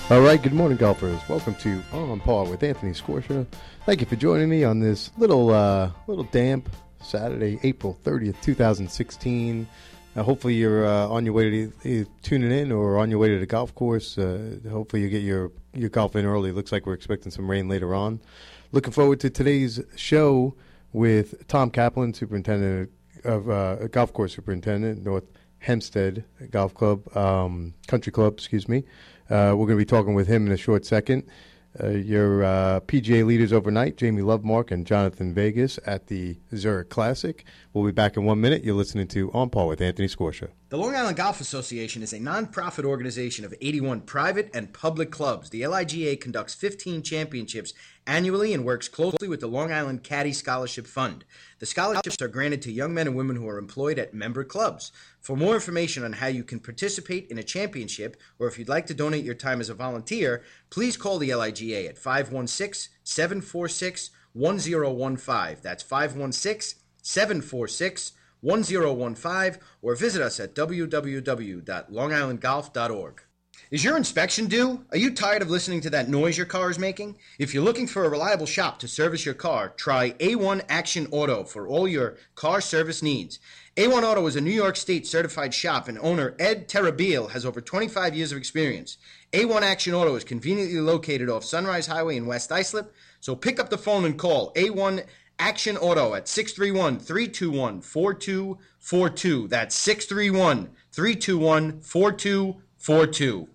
All right, good morning, golfers. Welcome to On Par with Anthony Scorsia. Thank you for joining me on this little damp Saturday, April 30th, 2016. Hopefully you're on your way to tuning in or on your way to the golf course. Hopefully you get your golf in early. Looks like we're expecting some rain later on. Looking forward to today's show with Tom Kaplan, superintendent of golf course superintendent, North Hempstead Golf Club, Country Club, excuse me. We're going to be talking with him in a short second. Your PGA leaders overnight, Jamie Lovemark and Jonathan Vegas at the Zurich Classic. We'll be back in 1 minute. You're listening to On Par with Anthony Scorsia. The Long Island Golf Association is a non-profit organization of 81 private and public clubs. The LIGA conducts 15 championships annually and works closely with the Long Island Caddy Scholarship Fund. The scholarships are granted to young men and women who are employed at member clubs. For more information on how you can participate in a championship, or if you'd like to donate your time as a volunteer, please call the LIGA at 516-746-1015. That's 516-746-1015, or visit us at www.longislandgolf.org. Is your inspection due? Are you tired of listening to that noise your car is making? If you're looking for a reliable shop to service your car, try A1 Action Auto for all your car service needs. A1 Auto is a New York State certified shop, and owner Ed Terabile has over 25 years of experience. A1 Action Auto is conveniently located off Sunrise Highway in West Islip, so pick up the phone and call A1 Action Auto at 631-321-4242. That's 631-321-4242.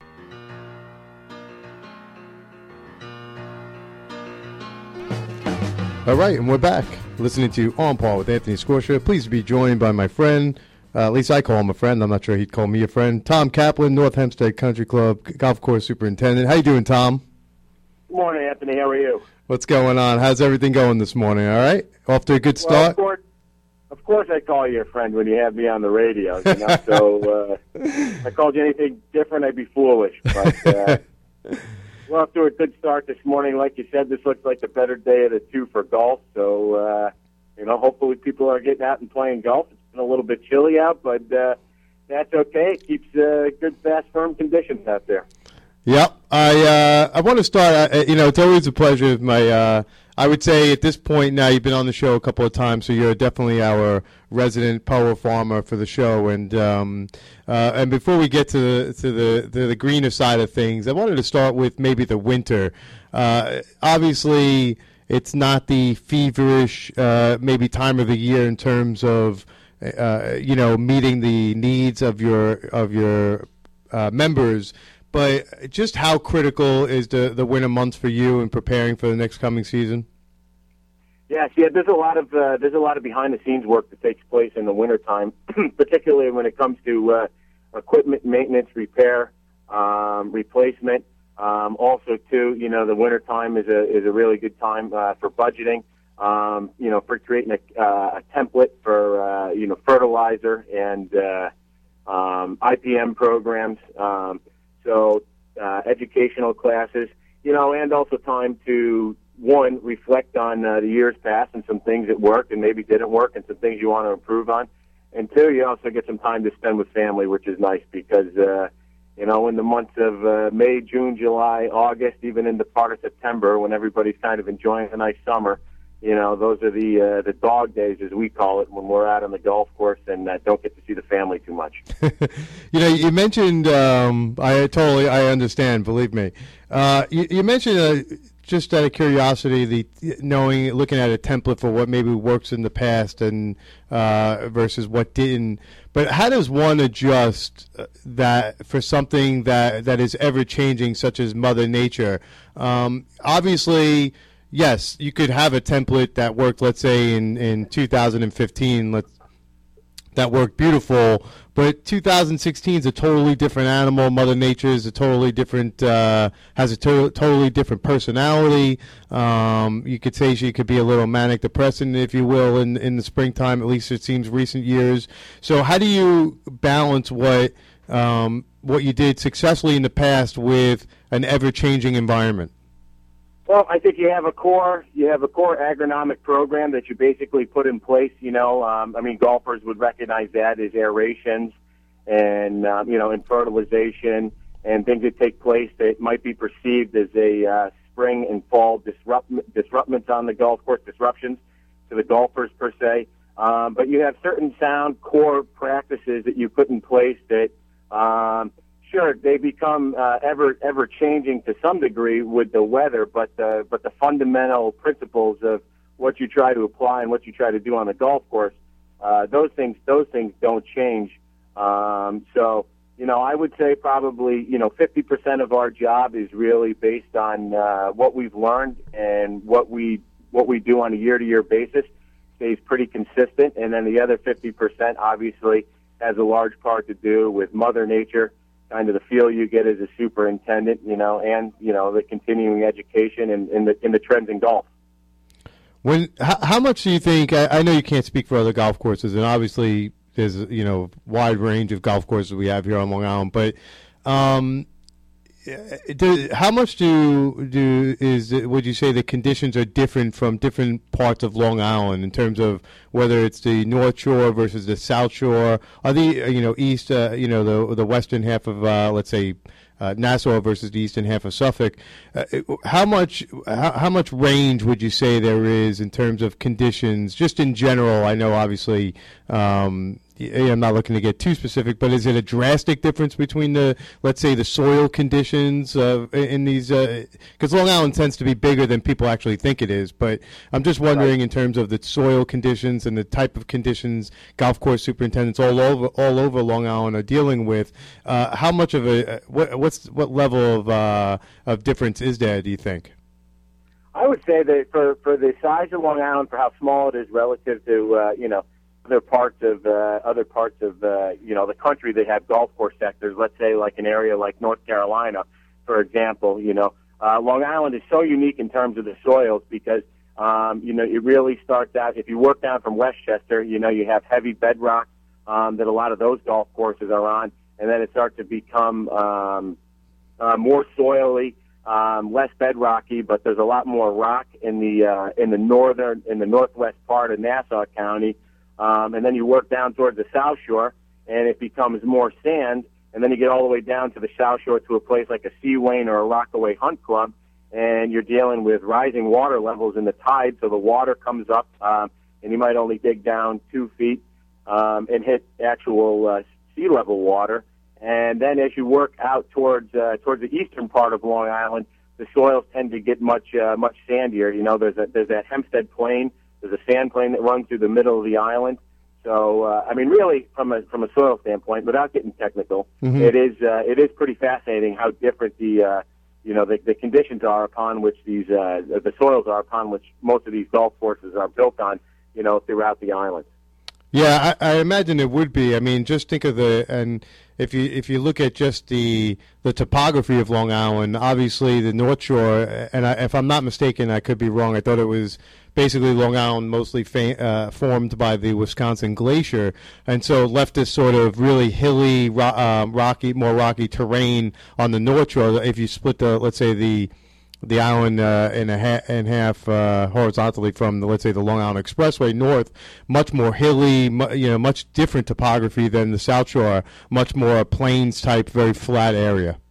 All right, and we're back listening to On Par with Anthony Scorsia. Please be joined by my friend, at least I call him a friend. I'm not sure he'd call me a friend. Tom Kaplan, North Hempstead Country Club Golf Course Superintendent. How you doing, Tom? Good morning, Anthony. How are you? What's going on? How's everything going this morning? All right? Off to a good start? Well, of course I call you a friend when you have me on the radio. You know? So if I called you anything different, I'd be foolish. But we're off to a good start this morning. Like you said, this looks like the better day of the two for golf. So, hopefully people are getting out and playing golf. It's been a little bit chilly out, but that's okay. It keeps good, fast, firm conditions out there. Yep. I want to start, it's always a pleasure. I would say at this point now, you've been on the show a couple of times, so you're definitely our resident power farmer for the show. And before we get to the greener side of things, I wanted to start with maybe the winter. Obviously, it's not the feverish maybe time of the year in terms of meeting the needs of your members. But just how critical is the winter months for you in preparing for the next coming season? Yes, there's a lot of behind the scenes work that takes place in the wintertime, particularly when it comes to equipment maintenance, repair, replacement. Also, too, the wintertime is a really good time for budgeting. For creating a template for fertilizer and IPM programs. So educational classes, and also time to, one, reflect on the years past and some things that worked and maybe didn't work and some things you want to improve on. And two, you also get some time to spend with family, which is nice because, in the months of May, June, July, August, even into part of September when everybody's kind of enjoying a nice summer, those are the dog days, as we call it, when we're out on the golf course and don't get to see the family too much. You mentioned, I understand, believe me. You mentioned, just out of curiosity, looking at a template for what maybe works in the past and versus what didn't. But how does one adjust that for something that is ever changing, such as Mother Nature? Obviously, yes, you could have a template that worked, let's say, in 2015, that worked beautiful, but 2016 is a totally different animal. Mother Nature is a totally different, has a totally different personality. You could say she could be a little manic depressant, if you will, in the springtime, at least it seems recent years. So how do you balance what you did successfully in the past with an ever-changing environment? Well, I think you have a core agronomic program that you basically put in place. Golfers would recognize that as aerations and and fertilization and things that take place that might be perceived as a spring and fall disruptions on the golf course, disruptions to the golfers per se. But you have certain sound core practices that you put in place that, sure, they become ever changing to some degree with the weather, but the fundamental principles of what you try to apply and what you try to do on the golf course, those things don't change. So, I would say probably 50% of our job is really based on what we've learned, and what we do on a year-to-year basis stays pretty consistent, and then the other 50% obviously has a large part to do with Mother Nature, kind of the feel you get as a superintendent, and the continuing education and in the trends in golf. How much do you think? I know you can't speak for other golf courses, and obviously there's a wide range of golf courses we have here on Long Island, but how much would you say the conditions are different from different parts of Long Island in terms of whether it's the North Shore versus the South Shore? Are the east the western half of let's say Nassau versus the eastern half of Suffolk? How much range would you say there is in terms of conditions, just in general? I know obviously. I'm not looking to get too specific, but is it a drastic difference between let's say the soil conditions in these? Because Long Island tends to be bigger than people actually think it is. But I'm just wondering, in terms of the soil conditions and the type of conditions golf course superintendents all over Long Island are dealing with. How much of what level of difference is there, do you think? I would say that for the size of Long Island, for how small it is relative to other parts of the country that have golf course sectors. Let's say like an area like North Carolina, for example. Long Island is so unique in terms of the soils because it really starts out, if you work down from Westchester, you have heavy bedrock that a lot of those golf courses are on, and then it starts to become more soily, less bedrocky, but there's a lot more rock in the northwest part of Nassau County. And then you work down towards the South Shore, and it becomes more sand. And then you get all the way down to the South Shore to a place like a Seawain or a Rockaway Hunt Club, and you're dealing with rising water levels in the tide, so the water comes up, and you might only dig down 2 feet and hit actual sea level water. And then as you work out towards the eastern part of Long Island, the soils tend to get much sandier. There's that Hempstead Plain. There's a sand plain that runs through the middle of the island. So, really, from a soil standpoint, without getting technical, mm-hmm. it is pretty fascinating how different the conditions are upon which the soils are upon which most of these golf courses are built on, throughout the island. Yeah, I imagine it would be. I mean, just think of if you look at just the topography of Long Island, obviously the North Shore, and if I'm not mistaken, I could be wrong. I thought it was basically Long Island mostly formed by the Wisconsin Glacier, and so left this sort of really hilly, more rocky terrain on the North Shore. If you split let's say the island in half horizontally from let's say the Long Island Expressway north, much more hilly, much different topography than the South Shore, much more plains type, very flat area.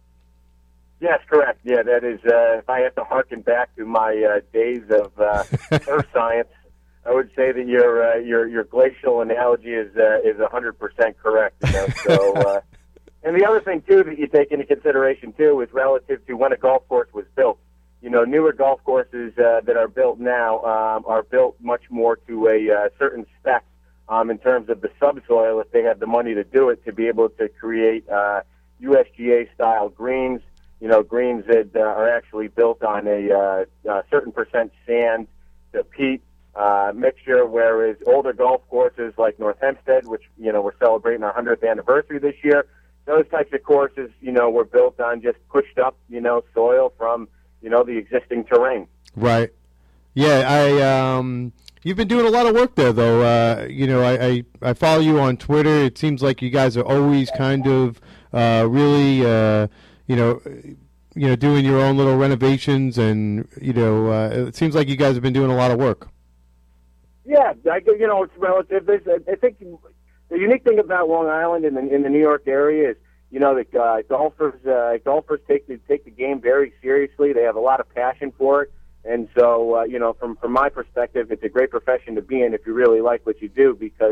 Yes, correct. Yeah, that is. If I have to harken back to my days of earth science, I would say that your glacial analogy is 100% correct. So, and the other thing too that you take into consideration too is relative to when a golf course was built. Newer golf courses that are built now are built much more to a certain spec in terms of the subsoil, if they have the money to do it, to be able to create USGA-style greens, greens that are actually built on a certain percent sand to peat mixture, whereas older golf courses like North Hempstead, which, we're celebrating our 100th anniversary this year, those types of courses, were built on just pushed up, soil from the existing terrain. Right. Yeah, you've been doing a lot of work there, though. I follow you on Twitter. It seems like you guys are always kind of really, doing your own little renovations, and it seems like you guys have been doing a lot of work. Yeah, it's relative. I think the unique thing about Long Island and in the New York area is, that golfers take the game very seriously. They have a lot of passion for it. And so, from my perspective, it's a great profession to be in if you really like what you do, because,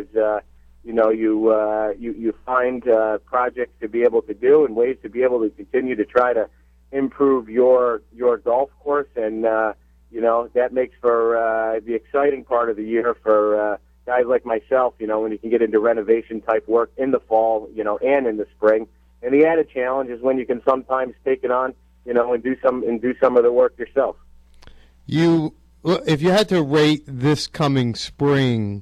you find projects to be able to do and ways to be able to continue to try to improve your golf course. And, that makes for the exciting part of the year for guys like myself, when you can get into renovation type work in the fall, and in the spring. And the added challenge is when you can sometimes take it on, and do some of the work yourself. If you had to rate this coming spring,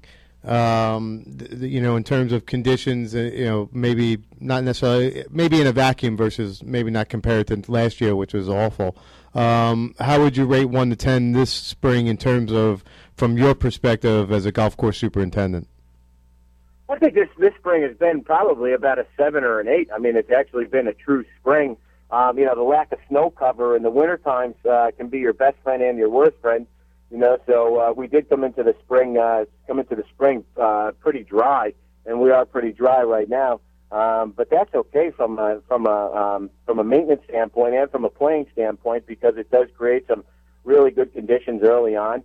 in terms of conditions, maybe not necessarily, maybe in a vacuum versus maybe not compared to last year, which was awful. How would you rate 1 to 10 this spring in terms of, from your perspective as a golf course superintendent? I think this spring has been probably about a 7 or an 8. I mean, it's actually been a true spring. The lack of snow cover in the winter times can be your best friend and your worst friend. So we did come into the spring pretty dry, and we are pretty dry right now. But that's okay from a maintenance standpoint and from a playing standpoint, because it does create some really good conditions early on.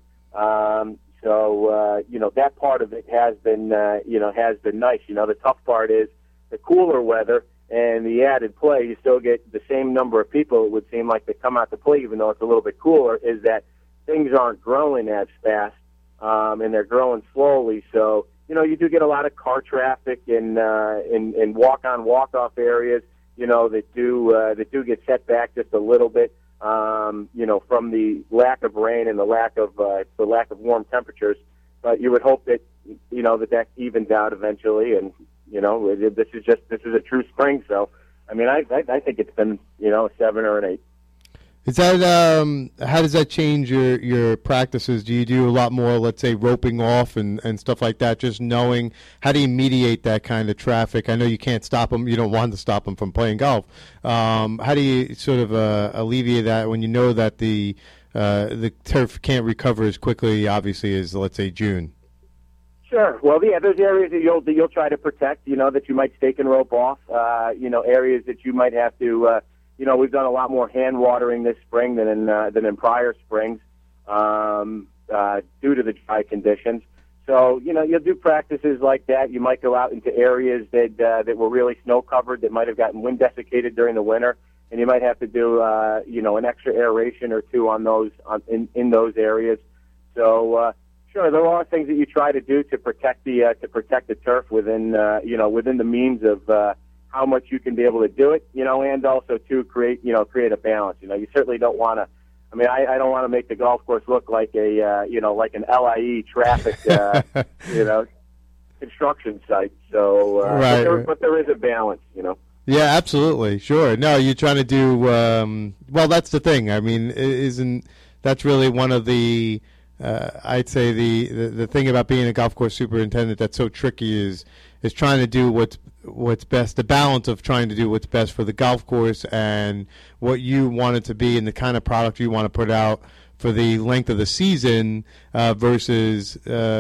That part of it has been nice. The tough part is the cooler weather and the added play. You still get the same number of people, it would seem like, that come out to play, even though it's a little bit cooler, is that things aren't growing as fast, and they're growing slowly. So, you do get a lot of car traffic and walk-on, walk-off areas, that do get set back just a little bit, from the lack of rain and the lack of warm temperatures. But you would hope that, that evens out eventually, and, this is a true spring. So, I mean, I think it's been, a 7 or an 8. Is that how does that change your practices? Do you do a lot more, let's say, roping off and stuff like that? Just knowing, how do you mediate that kind of traffic? I know you can't stop them. You don't want to stop them from playing golf. How do you sort of alleviate that when you know that the turf can't recover as quickly, obviously, as, let's say, June? Sure. Well, yeah, there's areas that you'll try to protect. That you might stake and rope off. Areas that you might have to. We've done a lot more hand watering this spring than in prior springs, due to the dry conditions. So, you'll do practices like that. You might go out into areas that were really snow covered, that might have gotten wind desiccated during the winter, and you might have to do an extra aeration or two on those in those areas. So, sure, there are things that you try to do to protect the turf within the means of how much you can be able to do it, and also to create a balance. You certainly don't want to. I mean, I don't want to make the golf course look like like an LIE traffic, construction site. So, right. But there is a balance, Yeah, absolutely, sure. No, you're trying to do well. That's the thing. I mean, isn't that's really one of the I'd say the thing about being a golf course superintendent that's so tricky is trying to do what's best, the balance of trying to do what's best for the golf course and what you want it to be and the kind of product you want to put out for the length of the season versus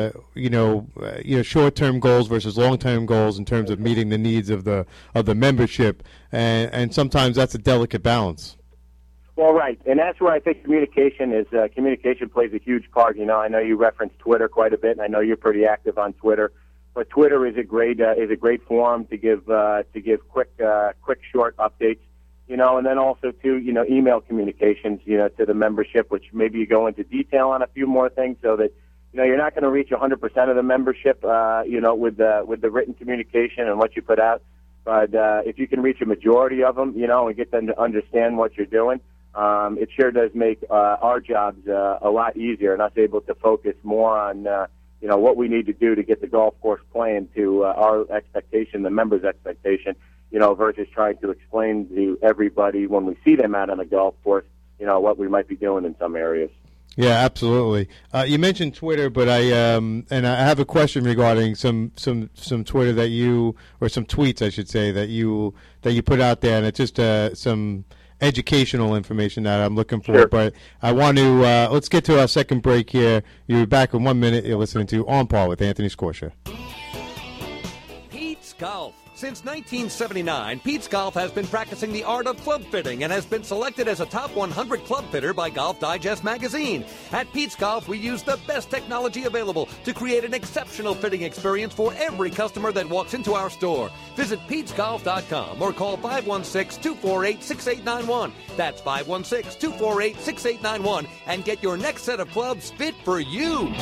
short-term goals versus long-term goals in terms of meeting the needs of the membership, and sometimes that's a delicate balance. Well, right, and that's where I think communication plays a huge part. I know you referenced Twitter quite a bit, and I know you're pretty active on Twitter. But Twitter is a great forum to give quick short updates, and then also to email communications to the membership, which maybe you go into detail on a few more things, so that you're not going to reach 100% of the membership with the written communication and what you put out, but if you can reach a majority of them, and get them to understand what you're doing, it sure does make our jobs a lot easier, and us able to focus more on what we need to do to get the golf course playing to our expectation, the members' expectation, versus trying to explain to everybody when we see them out on the golf course, what we might be doing in some areas. Yeah, absolutely. You mentioned Twitter, but I have a question regarding some Twitter that you, or some tweets, I should say, that you put out there, and it's just some educational information that I'm looking for. Sure. But I want to let's get to our second break here. You're back in 1 minute. You're listening to On Par with Anthony Scorsia. Pete's Golf. Since 1979, Pete's Golf has been practicing the art of club fitting and has been selected as a top 100 club fitter by Golf Digest magazine. At Pete's Golf, we use the best technology available to create an exceptional fitting experience for every customer that walks into our store. Visit PetesGolf.com or call 516-248-6891. That's 516-248-6891 and get your next set of clubs fit for you.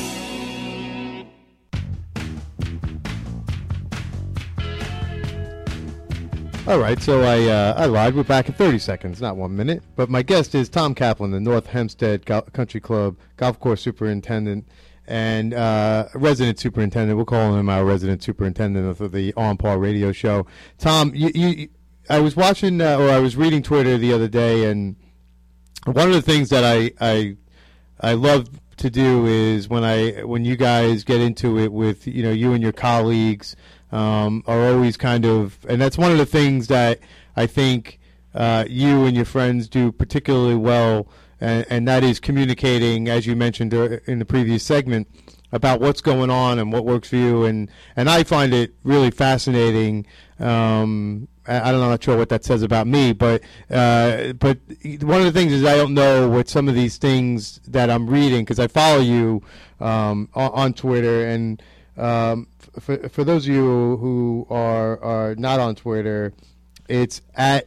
All right, so I lied. We're back in 30 seconds, not 1 minute. But my guest is Tom Kaplan, the North Hempstead Country Club golf course superintendent and resident superintendent. We'll call him our resident superintendent of the On Par radio show. Tom, I was watching or I was reading Twitter the other day, and one of the things that I love to do is when you guys get into it with you and your colleagues. Are always kind of, and that's one of the things that I think you and your friends do particularly well, and that is communicating, as you mentioned in the previous segment, about what's going on and what works for you, and I find it really fascinating. I'm not sure what that says about me, but one of the things is I don't know what some of these things that I'm reading, because I follow you on Twitter, and for those of you who are not on Twitter, it's at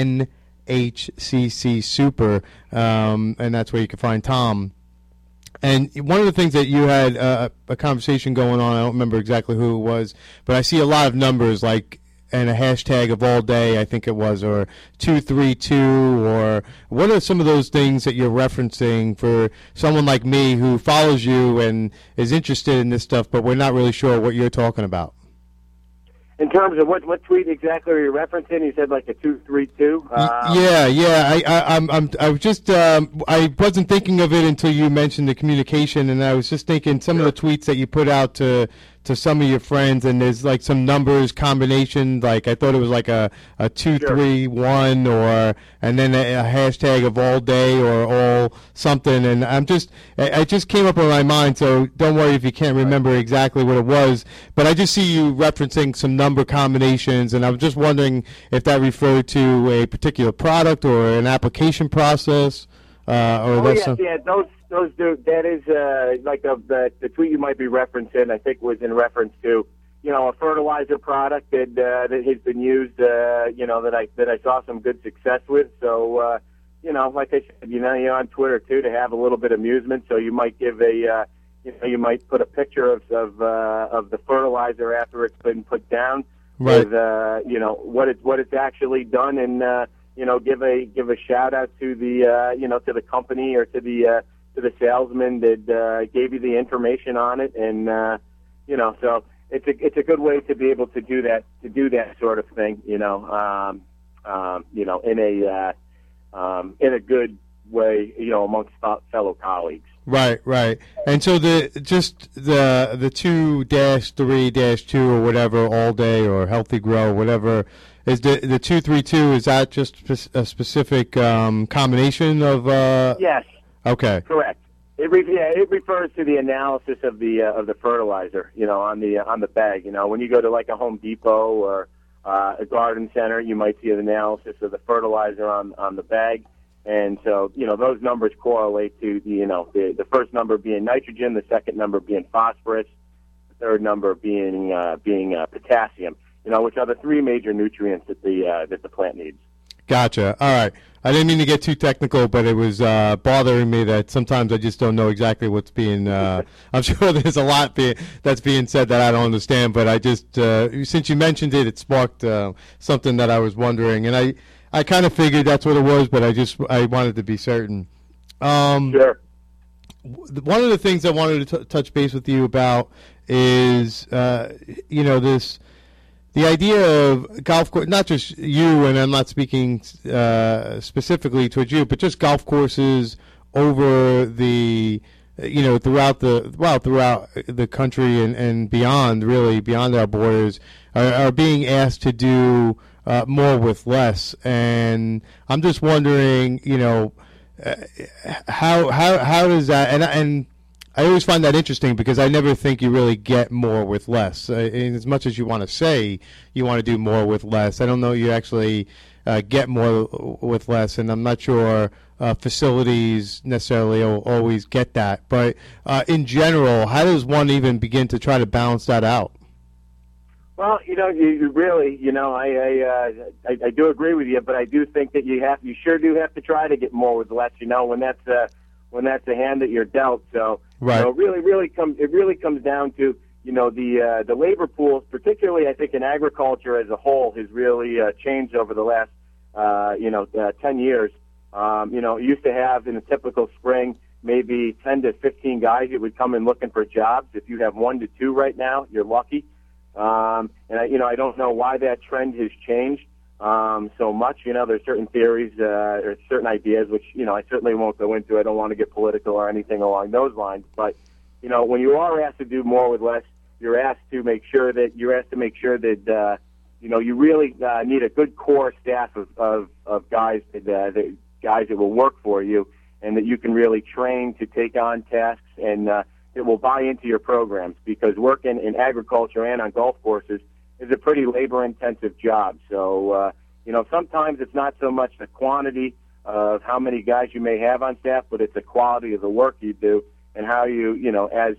NHCC Super, and that's where you can find Tom. And one of the things that you had a conversation going on, I don't remember exactly who it was, but I see a lot of numbers and a hashtag of all day, I think it was, or 232, or what are some of those things that you're referencing for someone like me who follows you and is interested in this stuff, but we're not really sure what you're talking about? In terms of what tweet exactly are you referencing? You said like a 232. I was just I wasn't thinking of it until you mentioned the communication, and I was just thinking some of the tweets that you put out to some of your friends, and there's like some numbers combination, like I thought it was like a 231 and then a hashtag of all day or all something, and I just came up in my mind, so don't worry if you can't remember exactly what it was, but I just see you referencing some number combinations, and I was just wondering if that referred to a particular product or an application process. Those do. That is like the tweet you might be referencing. I think was in reference to a fertilizer product that has been used. That I saw some good success with. So like I said, you're on Twitter too to have a little bit of amusement. So you might give you might put a picture of the fertilizer after it's been put down, right? With what it's actually done, and give a shout out to the to the company or to the salesman that gave you the information on it, and so it's a good way to be able to do that sort of thing, in a good way, amongst fellow colleagues. Right. And so the 2-3-2 or whatever, all day or healthy grow, whatever, is the 232, is that just a specific combination of Yes. Okay. Correct. It refers to the analysis of the fertilizer, on the bag. When you go to like a Home Depot or a garden center, you might see an analysis of the fertilizer on the bag, and so those numbers correlate to the first number being nitrogen, the second number being phosphorus, the third number being potassium. Which are the three major nutrients that the plant needs. Gotcha. All right. I didn't mean to get too technical, but it was bothering me that sometimes I just don't know exactly what's being. I'm sure there's a lot that's being said that I don't understand, but I just since you mentioned it, it sparked something that I was wondering, and I kind of figured that's what it was, but I wanted to be certain. Sure. One of the things I wanted to touch base with you about is the idea of golf course, not just you, and I'm not speaking specifically towards you, but just golf courses over throughout the country and beyond, really beyond our borders, are being asked to do more with less. And I'm just wondering, how does that, and I always find that interesting because I never think you really get more with less. And as much as you want to say you want to do more with less, I don't know you actually get more with less, and I'm not sure facilities necessarily always get that. But in general, how does one even begin to try to balance that out? Well, you really, I do agree with you, but I do think that you sure do have to try to get more with less. When that's the hand that you're dealt. So, right. It really comes down to the labor pools, particularly I think in agriculture as a whole, has really changed over the last 10 years. You used to have in a typical spring maybe 10 to 15 guys that would come in looking for jobs. If you have 1 to 2 right now, you're lucky. And I don't know why that trend has changed so much. There's certain theories or certain ideas which I certainly won't go into. I don't want to get political or anything along those lines. But when you are asked to do more with less, you're asked to make sure that you really need a good core staff of guys that will work for you, and that you can really train to take on tasks and that will buy into your programs, because working in agriculture and on golf courses is a pretty labor-intensive job. So, sometimes it's not so much the quantity of how many guys you may have on staff, but it's the quality of the work you do and how you, as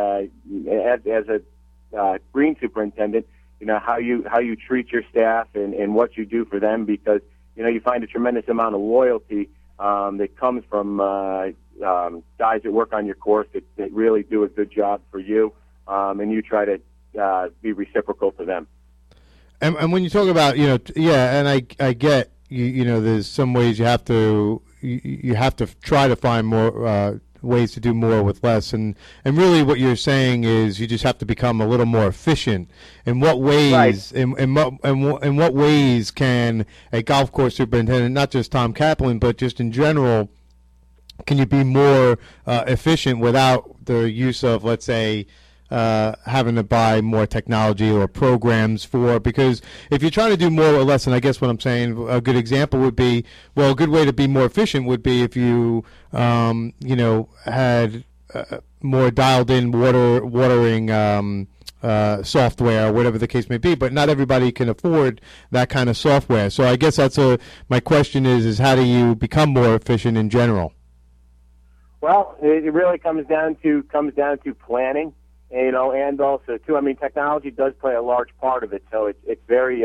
a green superintendent, how you treat your staff and what you do for them, because, you find a tremendous amount of loyalty that comes from guys that work on your course that really do a good job for you, and you try to be reciprocal to them. And when you talk about, and I get, there's some ways you have to try to find more ways to do more with less, and really what you're saying is you just have to become a little more efficient. In what ways? Right. In what ways can a golf course superintendent, not just Tom Kaplan, but just in general, can you be more efficient without the use of, let's say, having to buy more technology or programs because if you're trying to do more or less, and I guess what I'm saying, a good example would be, a good way to be more efficient would be if you, had more dialed in watering software, whatever the case may be, but not everybody can afford that kind of software. So I guess my question is how do you become more efficient in general? Well, it really comes down to planning. And also too, technology does play a large part of it. So it's very,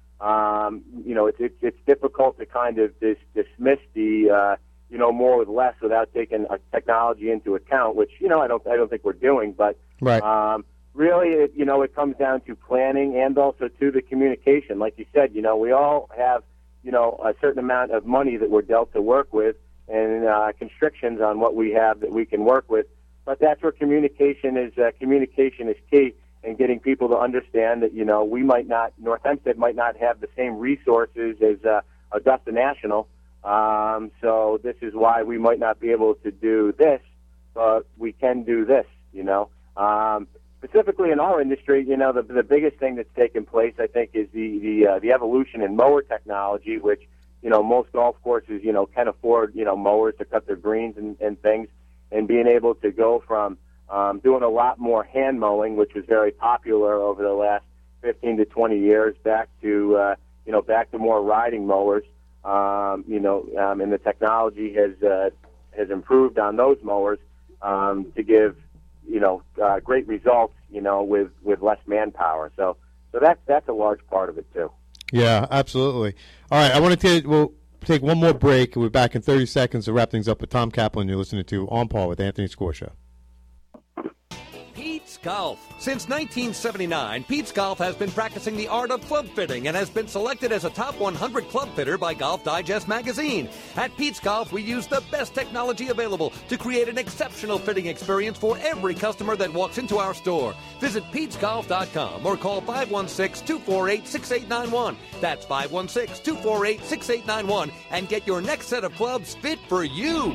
it's difficult to kind of dismiss the, more with less without taking technology into account, which I don't think we're doing. But right. Really, it comes down to planning and also to the communication. Like you said, we all have, a certain amount of money that we're dealt to work with, and constrictions on what we have that we can work with. But that's where communication is key, and getting people to understand that, North Hempstead might not have the same resources as Augusta National. So this is why we might not be able to do this, but we can do this, Specifically in our industry, the biggest thing that's taken place, I think, is the evolution in mower technology, which, most golf courses, can afford, mowers to cut their greens and things. And being able to go from doing a lot more hand mowing, which was very popular over the last 15 to 20 years, back to more riding mowers, and the technology has improved on those mowers to give great results, with less manpower. So that's a large part of it too. Yeah, absolutely. All right, I want to take one more break. We're back in 30 seconds to wrap things up with Tom Kaplan. You're listening to On Par with Anthony Scorsia. Pete's Golf. Since 1979, Pete's Golf has been practicing the art of club fitting and has been selected as a top 100 club fitter by Golf Digest magazine. At Pete's Golf, we use the best technology available to create an exceptional fitting experience for every customer that walks into our store. Visit Pete'sGolf.com or call 516-248-6891. That's 516-248-6891 and get your next set of clubs fit for you.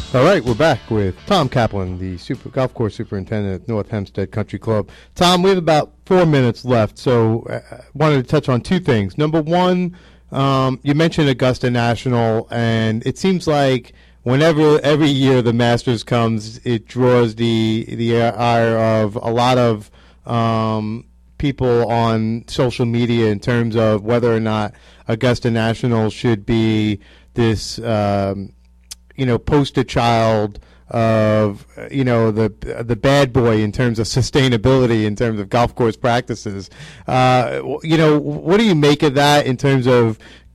All right, we're back with Tom Kaplan, the golf course superintendent at North Hempstead Country Club. Tom, we have about 4 minutes left, so I wanted to touch on two things. Number one, you mentioned Augusta National, and it seems like every year the Masters comes, it draws the ire of a lot of people on social media in terms of whether or not Augusta National should be this poster child of the bad boy in terms of sustainability, in terms of golf course practices. What do you make of that in terms of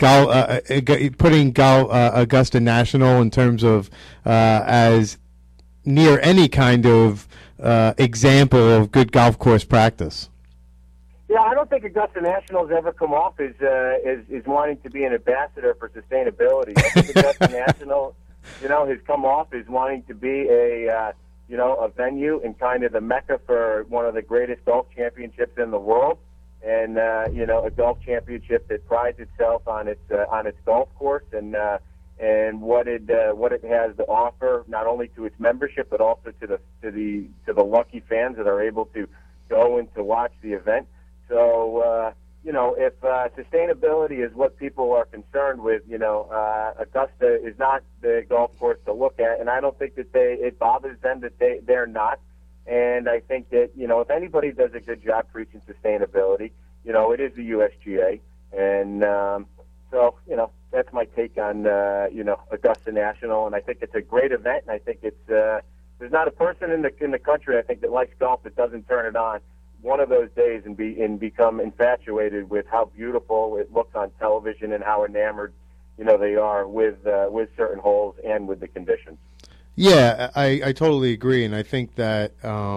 putting Augusta National in terms of as near any kind of example of good golf course practice? Yeah, I don't think Augusta National's ever come off as wanting to be an ambassador for sustainability. I think Augusta National, has come off as wanting to be a venue and kind of the mecca for one of the greatest golf championships in the world, and a golf championship that prides itself on its golf course and what it has to offer, not only to its membership but also to the lucky fans that are able to go and to watch the event. So, if sustainability is what people are concerned with, Augusta is not the golf course to look at, and I don't think that it bothers them that they're not. And I think that, if anybody does a good job preaching sustainability, it is the USGA. And so, that's my take on, Augusta National. And I think it's a great event, and I think it's there's not a person in the country, I think, that likes golf that doesn't turn it on one of those days and become infatuated with how beautiful it looks on television and how enamored they are with certain holes and with the conditions. Yeah, I totally agree, and I think that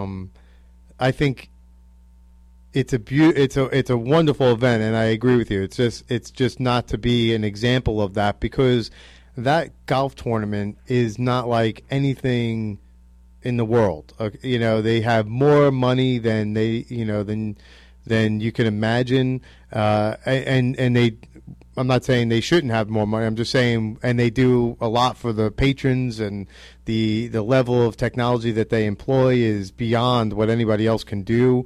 it's a wonderful event, and I agree with you. It's just not to be an example of that, because that golf tournament is not like anything in the world. They have more money than than you can imagine, and they. I'm not saying they shouldn't have more money. I'm just saying, and they do a lot for the patrons, and the level of technology that they employ is beyond what anybody else can do.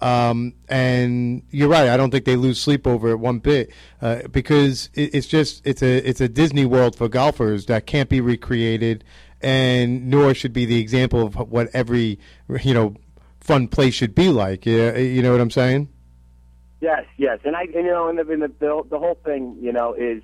And you're right. I don't think they lose sleep over it one bit, because it's a Disney World for golfers that can't be recreated, and nor should be the example of what every fun place should be like. Yeah, you know what I'm saying? Yes, and the whole thing, is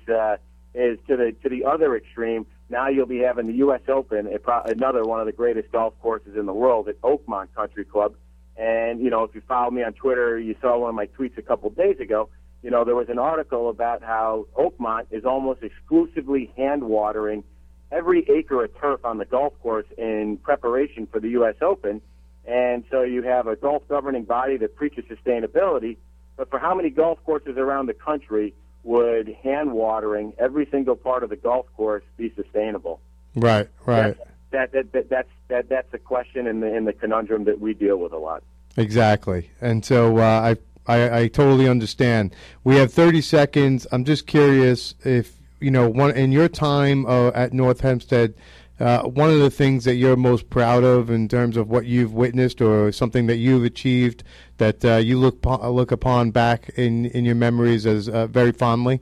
to the other extreme. Now you'll be having the U.S. Open, another one of the greatest golf courses in the world, at Oakmont Country Club. And if you follow me on Twitter, you saw one of my tweets a couple of days ago. There was an article about how Oakmont is almost exclusively hand watering every acre of turf on the golf course in preparation for the U.S. Open. And so you have a golf governing body that preaches sustainability. But for how many golf courses around the country would hand watering every single part of the golf course be sustainable? Right. That's the question and the conundrum that we deal with a lot. Exactly. And so I totally understand. We have 30 seconds. I'm just curious if in your time at North Hempstead, one of the things that you're most proud of in terms of what you've witnessed, or something that you've achieved that you look upon back in your memories as very fondly?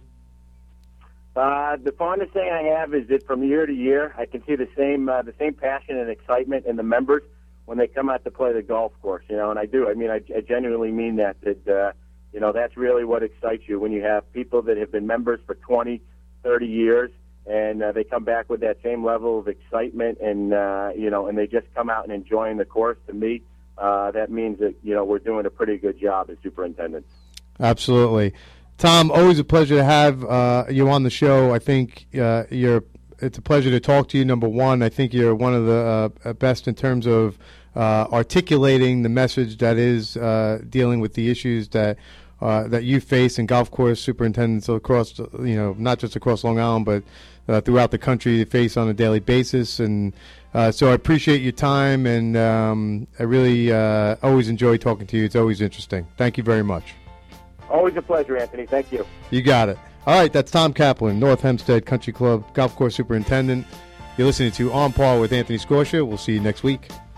The fondest thing I have is that from year to year, I can see the same passion and excitement in the members when they come out to play the golf course. And I do. I genuinely mean that that's really what excites you, when you have people that have been members for 20, 30 years. And they come back with that same level of excitement, and and they just come out and enjoying the course. To me, that means that we're doing a pretty good job as superintendents. Absolutely, Tom. Always a pleasure to have you on the show. I think it's a pleasure to talk to you. Number one, I think you're one of the best in terms of articulating the message that is dealing with the issues that you face in golf course superintendents across, not just across Long Island, but throughout the country face on a daily basis. And so I appreciate your time, and I really always enjoy talking to you. It's always interesting. Thank you very much. Always a pleasure, Anthony. Thank you. You got it. All right, that's Tom Kaplan, North Hempstead Country Club golf course superintendent. You're listening to On Par with Anthony Scorsia. We'll see you next week.